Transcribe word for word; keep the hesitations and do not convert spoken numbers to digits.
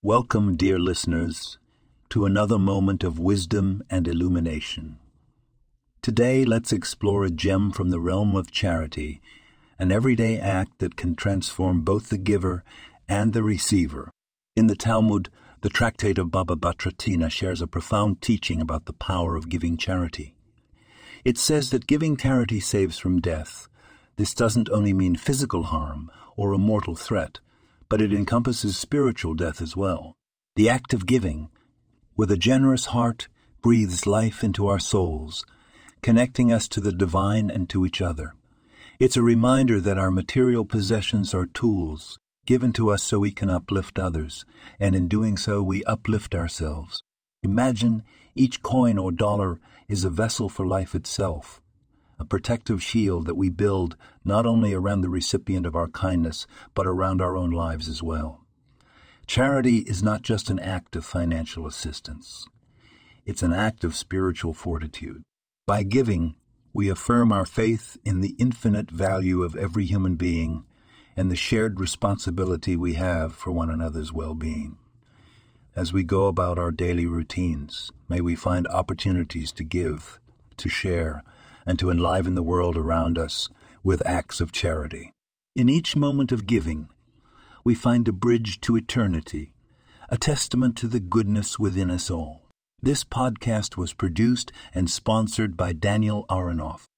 Welcome, dear listeners, to another moment of wisdom and illumination. Today, let's explore a gem from the realm of charity, an everyday act that can transform both the giver and the receiver. In the Talmud, the tractate of Baba Batra Tina shares a profound teaching about the power of giving charity. It says that giving charity saves from death. This doesn't only mean physical harm or a mortal threat, but it encompasses spiritual death as well. The act of giving, with a generous heart, breathes life into our souls, connecting us to the divine and to each other. It's a reminder that our material possessions are tools, given to us so we can uplift others, and in doing so we uplift ourselves. Imagine each coin or dollar is a vessel for life itself, a protective shield that we build not only around the recipient of our kindness, but around our own lives as well. Charity is not just an act of financial assistance. It's an act of spiritual fortitude. By giving, we affirm our faith in the infinite value of every human being and the shared responsibility we have for one another's well-being. As we go about our daily routines, may we find opportunities to give, to share, and to enliven the world around us with acts of charity. In each moment of giving, we find a bridge to eternity, a testament to the goodness within us all. This podcast was produced and sponsored by Daniel Aronoff.